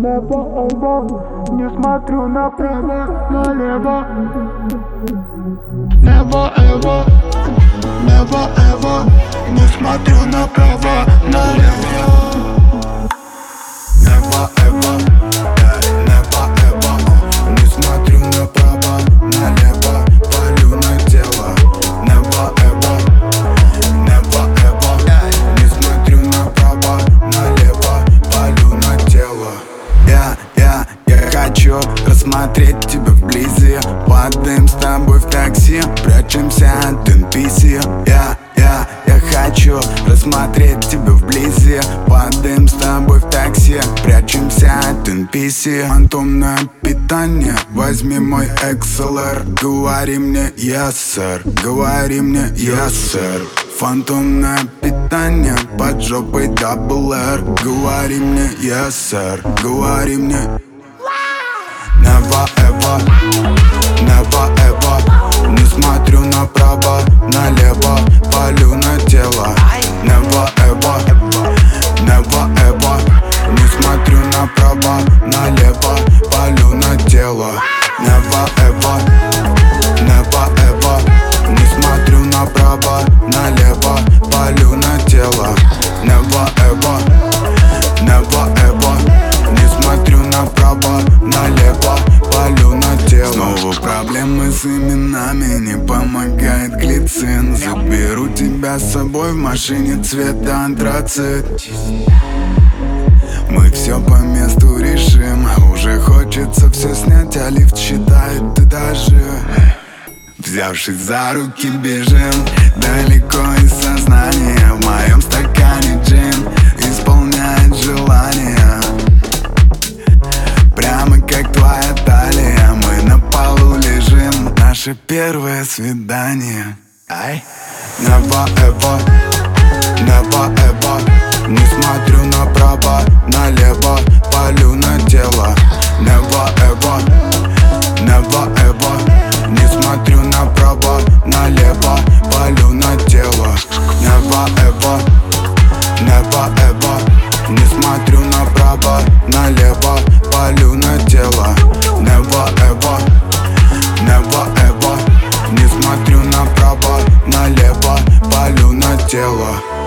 налево, не смотрю направо, налево. Never ever, never ever, не смотрю направо, налево. Never ever, never ever, не смотрю направо, налево, палю на тело. Never ever, never ever, не смотрю направо, налево, палю на тело. Я хочу рассмотреть тебя вблизи. Падаем с тобой в такси, прячемся от NPC. Я хочу рассмотреть тебя вблизи. Падаем с тобой в такси, прячемся от NPC. Фантомное питание, возьми мой XLR. Говори мне yes sir, говори мне yes sir. Фантомное питание, под жопой double R. Говори мне yes sir, говори мне. Never ever, never ever, не смотрю направо, налево, палю на тело. Never ever, never ever, не смотрю направо, налево, палю на тело. Never ever, never ever, не смотрю направо, налево, палю на тело. Never ever, never ever, не смотрю направо, налево, палю на тело. Снова проблемы с именами, не помогает глицин. Заберу тебя с собой в машине цвета антрацит. Мы все по месту решим. Уже хочется все снять, а лифт считает этажи. Взявшись за руки бежим далеко из сознания. В моем стакане джин исполняет желание. Прямо как твоя талия, мы на полу лежим. Наше первое свидание. Ай. Never ever, never ever, не смотрю направо, налево, палю на тело. Never ever, never ever, не смотрю направо, налево, палю на тело. Never ever, never ever, не смотрю направо, налево, палю на тело. Never ever, never ever, не смотрю направо, налево, палю на тело.